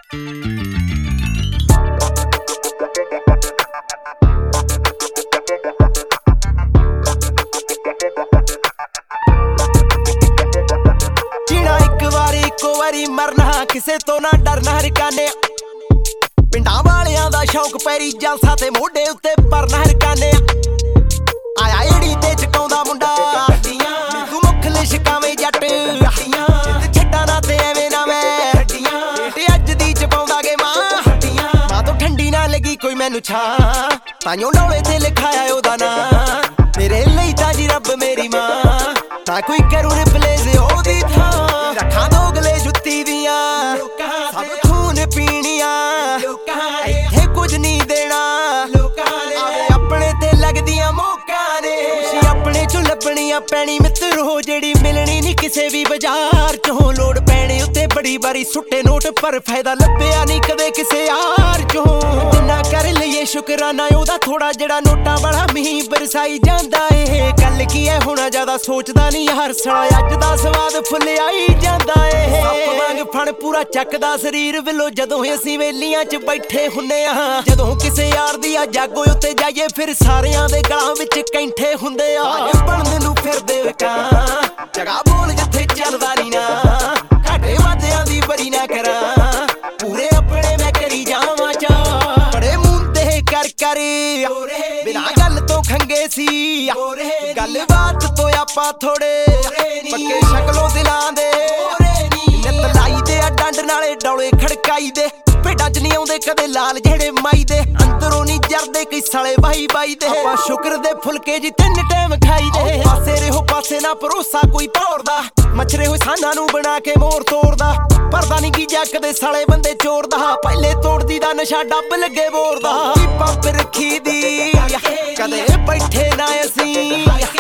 जीना एक वारी इको वारी मरना किसे तो ना डरना हरकाने पिंडां वालियां दा शौक पैरी जलसा ते मोढे उत्ते भरना हरकाने आया एड़ी ते चकाउंदा मुंडा तू मुख लिशकावे जट छड्डा ना ते एवें ना मैं ते अज दी चपाउंदा गे मां तो ठंडी ना लगी कोई मैनू छां ताइयों डोले ते लिखाया ओदा ना मेरे लई तां जी रब मेरी मां तां कोई करूं रिप्लेस ओदी थां रखा दोगले जुत्ती दियां सब खून पीनियां इत्थे कुछ नहीं देना आवे अपने ते लगदियां मौका ने खुशी अपने चों लभणियां पैनी मित्र हो जेड़ी मिलनी नहीं किसे भी बाजार चों लोड़ पैने उत्ते बड़ी बारी सुट्टे नोट पर फायदा लभ्या नहीं कदे किसे यार चों जिन्ना कर लईए शुकराना ओदा थोड़ा जेड़ा नोटां वाला मीं बरसाई जांदा ए गल की है होना ज्यादा सोचदा नहीं हर साल अज दा स्वाद फुल आई जांदा ए सप वांग फण पूरा चकदा शरीर विलो जदों असीं वेलियां च बैठे हुंदे आ जदों किसे यार दी आ जागो उत्ते जाइए फिर सारियां दे गलां विच कैंठे हुंदे आ बनन नूं फिरदे ਕਾਂ जगह बोल जिथे चलदा नहीं ना घाटे वादियां दी बरी ना करा पूरे अपने मैं करी जावां चा बड़े मुंदे कर बिना गल तो खंगे सी गल बात तो आपां थोड़े पक्के शक्लों दिलां दे नित लाई दे डंड नाले डौले खड़काई दे भेडां च नहीं आउंदे कदे लाल जेड़े माई दे अंदरों नहीं जरदे कई साले बाई बाई दे आपां शुकर दे फुलके जी 3 टाइम खाई दे पासे रहो पासे ना भरोसा कोई तोड़दा मछरे होए साना नूं बना के मोर तोड़दा परदा नहीं की जकदे साले बंदे चोरदा पहले तोड़दी दा नशा डब लगे बोरदा पंप रखी दी कदे बैठे ना असीं